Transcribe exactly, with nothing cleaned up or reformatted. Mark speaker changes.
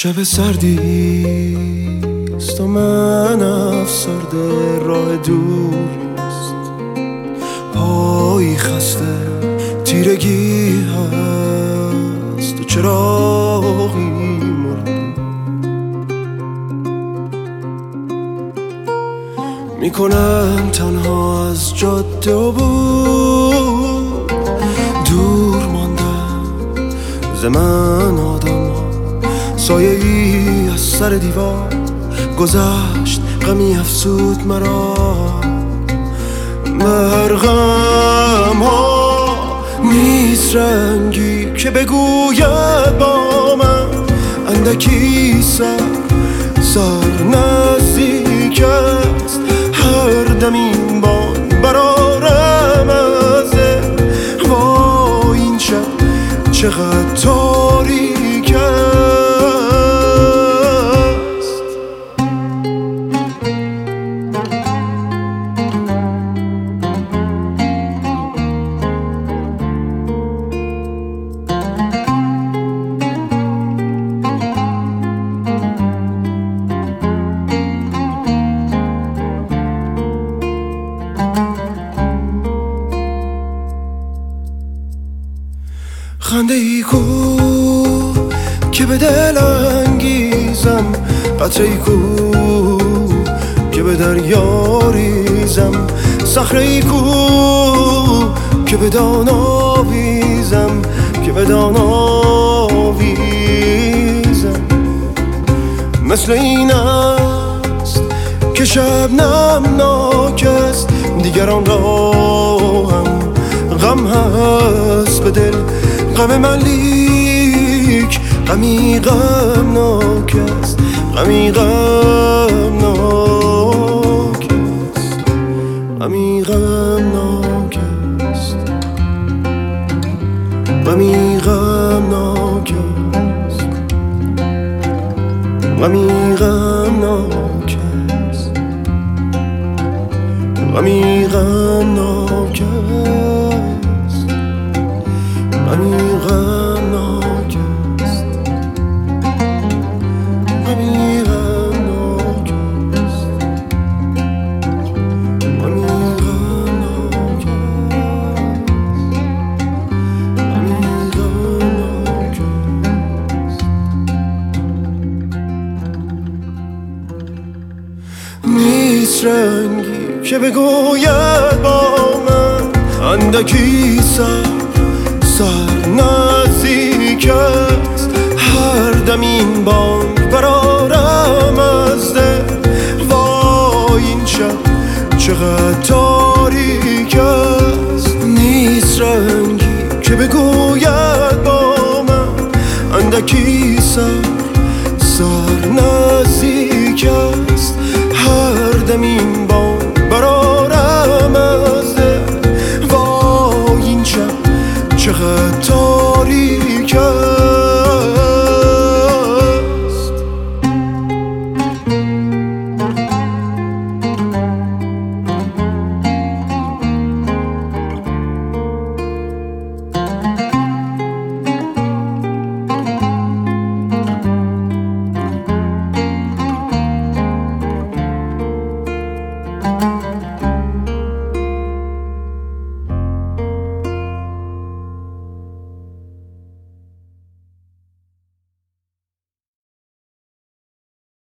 Speaker 1: شب سردیست و من افسرده، راه دور نیست، پایی خسته، تیرگی هست و چراغی مرده. میکنم تنها از جاده و بود، دور ماندم ز من آدم ها، سایه ای از سر دیوار گذشت، غمی افسود مرا. مرغم ها نیست رنگی که بگوید با من، اندکی سر سر نزدیک است، هر دم این بان برارم از وای این شب چقدر تاریک است. خنده ای کو که به دل انگیزم، قطره ای کو که به دریا ریزم، صخره ای کو که به دان آویزم، که به دان آویزم. مثل این است که شبنم ناک است، دیگران را هم غم هست به دل، غم من لیک غمی غمناک است، غمی غمناک است، غمی غمناک است، غمی غمناک است، غمی غمناک است، غمی غمناک است، غمی غمناک است، غمی غمناک است، غمی غمناک است، نیست رنگی که بگوید با من، اندکی سر سر نزدیک است، هر دم این بانگ برارم از دل. وای این شب چقدر تاریک است، نیست رنگی که بگوید با من، اندکی سر سر نزدیک است، هر دم این بانگ برارم از دل. وای این شب چقدر تاریک است.